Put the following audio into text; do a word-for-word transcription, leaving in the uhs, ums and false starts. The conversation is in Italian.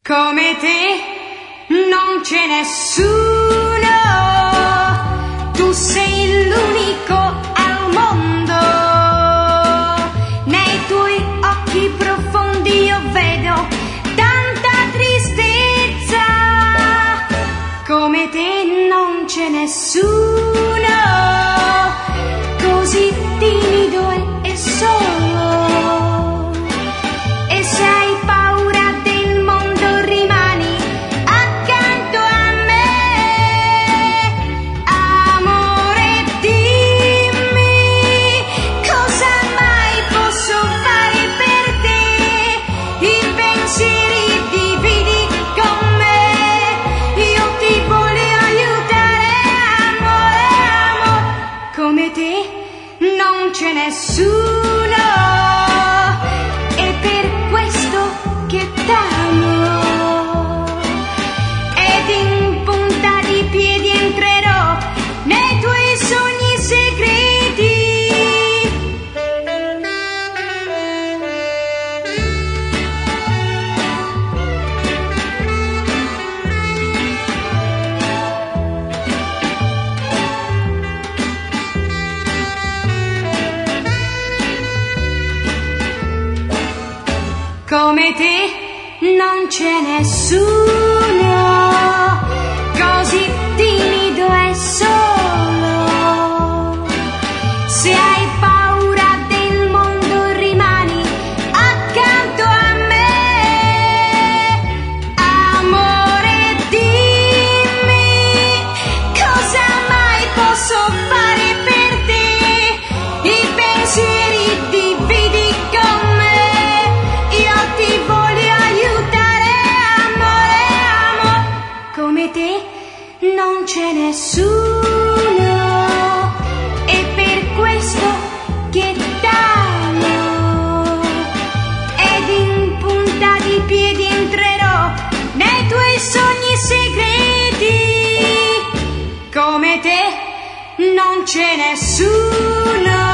Come te non c'è nessuno, tu sei l'unico al mondo. Nei tuoi occhi profondi io vedo tanta tristezza. Come te non c'è nessuno, così timido e, e solo. E se hai paura del mondo rimani accanto a me. Amore, dimmi cosa mai posso fare per te. I pensieri dividi con me, io ti voglio aiutare. Amore, amore, come te non c'è nessuno, è per questo che t'amo. Ed in punta di piedi entrerò nei tuoi sogni segreti. Come te non c'è nessuno, così timido e solo. Se hai paura del mondo rimani accanto a me. Amore, dimmi cosa mai posso fare per te. I pensieri dividi con me, io ti voglio aiutare. Amore, amore, come te non c'è nessuno, è per questo che t'amo. Ed in punta di piedi entrerò nei tuoi sogni segreti. Come te non c'è nessuno.